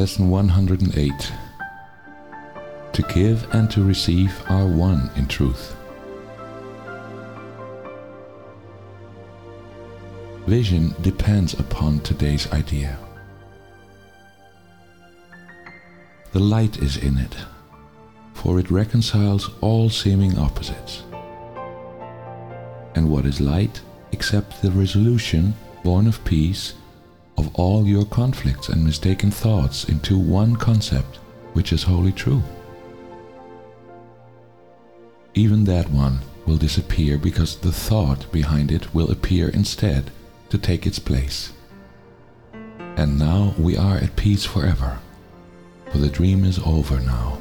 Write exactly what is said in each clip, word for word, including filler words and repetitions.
Lesson one hundred eight. To give and to receive are one in truth. Vision depends upon today's idea. The light is in it, for it reconciles all seeming opposites. And what is light except the resolution, born of peace, of all your conflicts and mistaken thoughts into one concept which is wholly true? Even that one will disappear because the thought behind it will appear instead to take its place. And now we are at peace forever, for the dream is over now.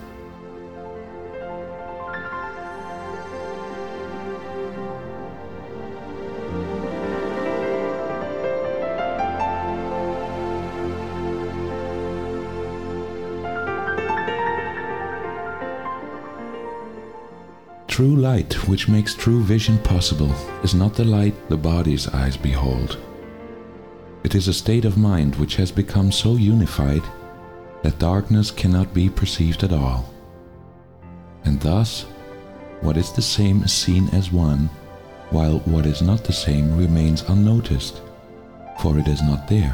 True light, which makes true vision possible, is not the light the body's eyes behold. It is a state of mind which has become so unified that darkness cannot be perceived at all. And thus, what is the same is seen as one, while what is not the same remains unnoticed, for it is not there.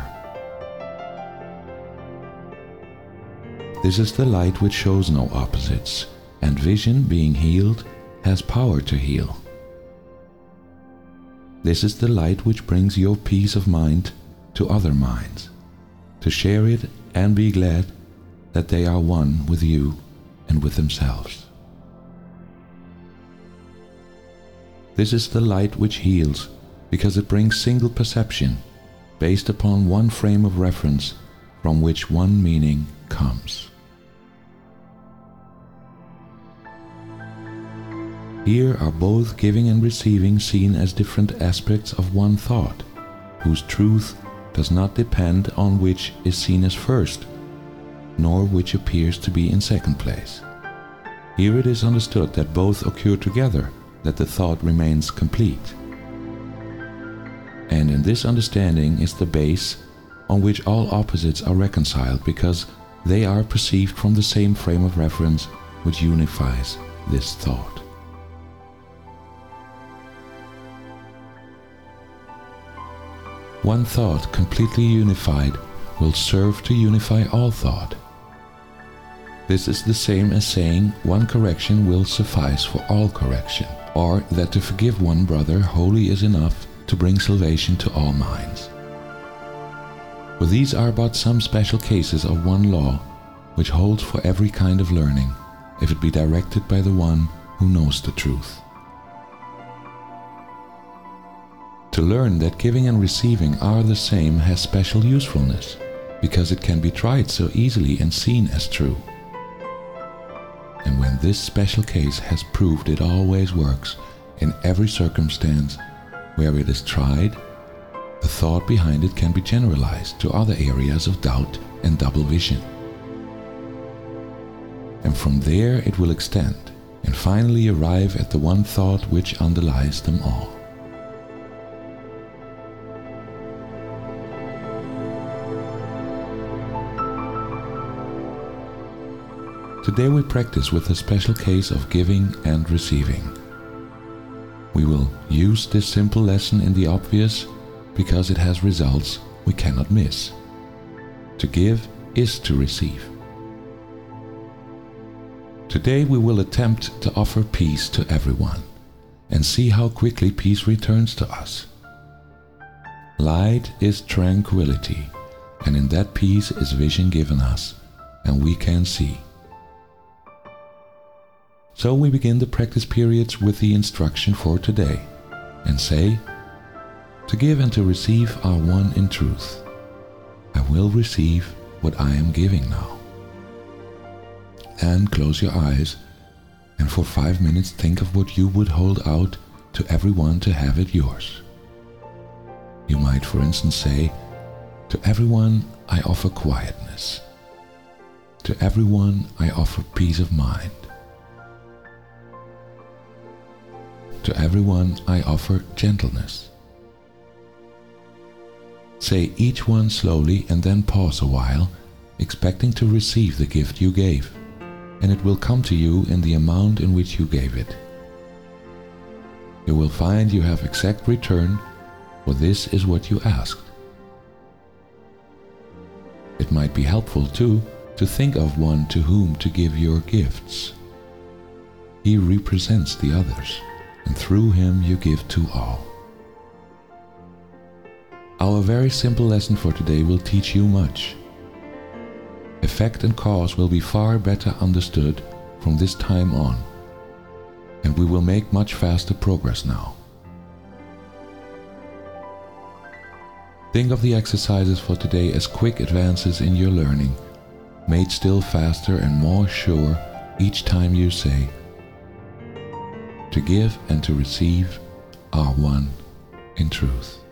This is the light which shows no opposites, and vision, being healed, has power to heal. This is the light which brings your peace of mind to other minds, to share it and be glad that they are one with you and with themselves. This is the light which heals, because it brings single perception, based upon one frame of reference from which one meaning comes. Here are both giving and receiving seen as different aspects of one thought, whose truth does not depend on which is seen as first, nor which appears to be in second place. Here it is understood that both occur together, that the thought remains complete. And in this understanding is the base on which all opposites are reconciled, because they are perceived from the same frame of reference which unifies this thought. One thought completely unified will serve to unify all thought. This is the same as saying one correction will suffice for all correction, or that to forgive one brother wholly is enough to bring salvation to all minds. For these are but some special cases of one law, which holds for every kind of learning, if it be directed by the one who knows the truth. To learn that giving and receiving are the same has special usefulness, because it can be tried so easily and seen as true. And when this special case has proved it always works in every circumstance where it is tried, the thought behind it can be generalized to other areas of doubt and double vision. And from there it will extend and finally arrive at the one thought which underlies them all. Today we practice with a special case of giving and receiving. We will use this simple lesson in the obvious because it has results we cannot miss. To give is to receive. Today we will attempt to offer peace to everyone and see how quickly peace returns to us. Light is tranquility, and in that peace is vision given us, and we can see. So we begin the practice periods with the instruction for today, and say, to give and to receive are one in truth. I will receive what I am giving now. And close your eyes, and for five minutes think of what you would hold out to everyone to have it yours. You might, for instance, say, to everyone I offer quietness. To everyone I offer peace of mind. To everyone I offer gentleness. Say each one slowly and then pause a while expecting to receive the gift you gave, and it will come to you in the amount in which you gave it. You will find you have exact return, for this is what you asked. It might be helpful, too, to think of one to whom to give your gifts. He represents the others, and through him you give to all. Our very simple lesson for today will teach you much. Effect and cause will be far better understood from this time on, and we will make much faster progress now. Think of the exercises for today as quick advances in your learning, made still faster and more sure each time you say, "To give and to receive are one in truth."